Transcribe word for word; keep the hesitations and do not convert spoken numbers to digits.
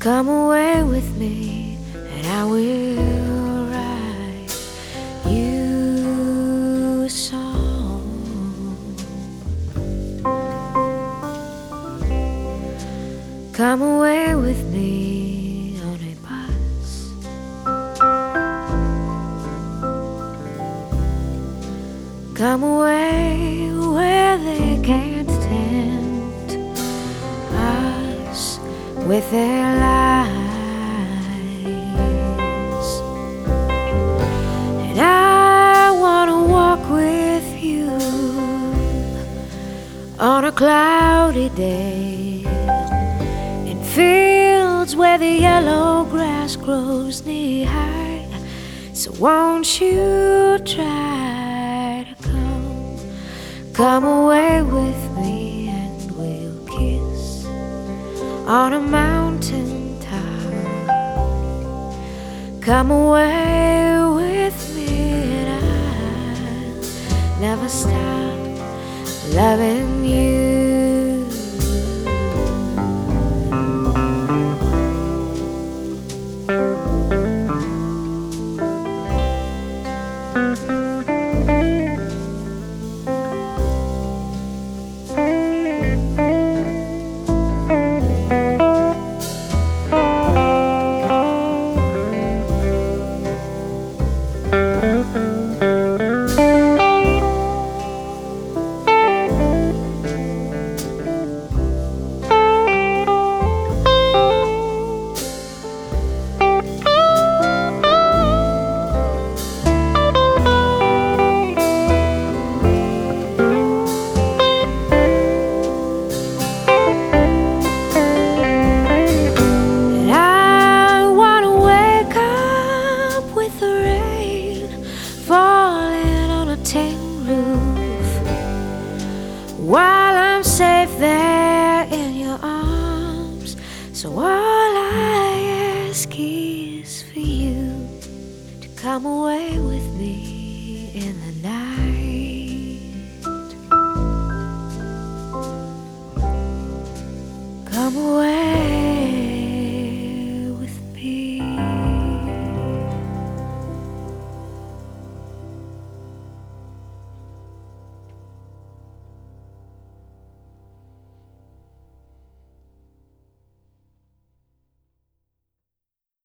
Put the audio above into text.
Come away with me, and I will write you a song. Come away with me on a bus. Come away where they can't tempt us with their lies. And I wanna walk with you on a cloudy day in fields where the yellow grass grows knee high. So won't you try to come, come away with me, and we'll kiss on a mountain top. Come away with me, and I'll never stop loving you. Falling on a tin roof while I'm safe there in your arms. So all I ask is for you to come away with me in the night. Come away.